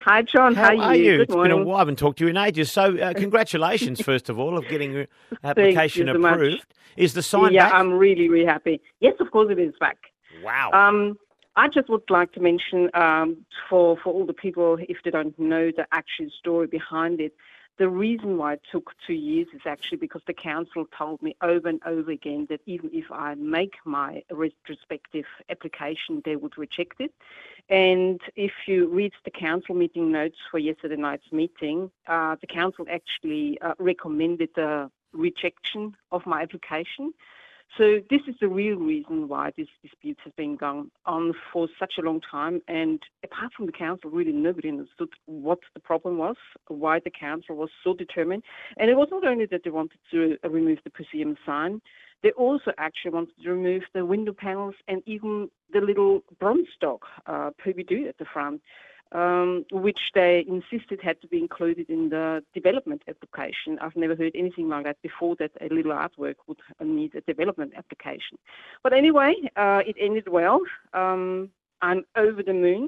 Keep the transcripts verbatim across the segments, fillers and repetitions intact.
Hi, John. How, How are you? Good It's morning. been a while. I haven't talked to you in ages. So uh, congratulations, first of all, of getting your application Thank you so much. approved. Is the sign yeah, back? I'm really, really happy. Yes, of course it is back. Wow. Um, I just would like to mention um, for, for all the people, if they don't know the actual story behind it, the reason why it took two years is actually because the council told me over and over again that even if I make my retrospective application, they would reject it. And if you read the council meeting notes for yesterday night's meeting, uh, the council actually uh, recommended the rejection of my application. So this is the real reason why this dispute has been going on for such a long time. And apart from the council, really nobody understood what the problem was, why the council was so determined. And it was not only that they wanted to remove the museum sign, they also actually wanted to remove the window panels and even the little bronze dog, uh, Poupidou at the front, um, which they insisted had to be included in the development application. I've never heard anything like that before, that a little artwork would need a development application. But anyway, uh, it ended well. Um, I'm over the moon.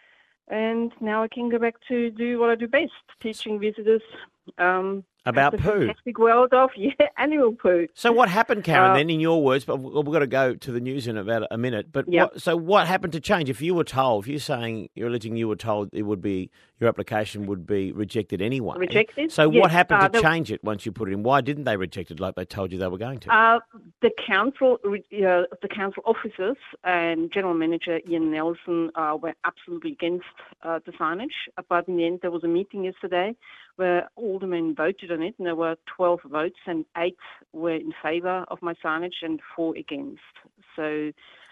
And now I can go back to do what I do best, teaching visitors um, about the poo. fantastic world of yeah, animal poo. So what happened, Karen, Uh, then, in your words, but we've got to go to the news in about a minute, but Yep. what, so what happened to change? If you were told, if you're saying, you're alleging you were told it would be, your application would be rejected anyway. Rejected? So Yes, what happened uh, to the- change it once you put it in? Why didn't they reject it like they told you they were going to? Uh, the council, uh, the council officers and general manager Ian Nelson uh, were absolutely against uh, the signage. But in the end, there was a meeting yesterday where aldermen voted on it, and there were twelve votes, and eight were in favour of my signage and four against. So,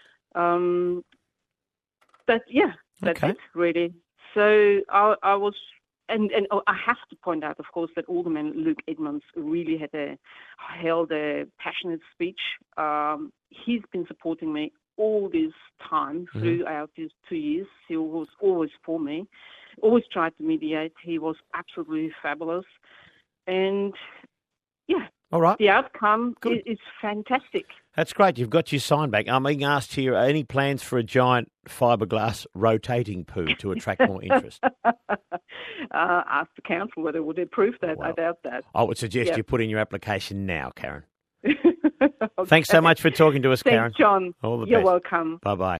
um, but yeah, that's Okay. it really. So I, I was. And, and oh, I have to point out, of course, that Alderman Luke Edmonds really had a held a passionate speech. Um, he's been supporting me all this time Mm-hmm. throughout these two years. He was always for me, always tried to mediate. He was absolutely fabulous, and yeah, All right. the outcome Good. is, is fantastic. That's great. You've got your sign back. I'm being asked here, are any plans for a giant fiberglass rotating poo to attract more interest? uh, ask the council whether they would approve that. Well, I doubt that. I would suggest Yep. you put in your application now, Karen. Okay. Thanks so much for talking to us, Karen. Thanks, John. All the You're best. welcome. Bye-bye.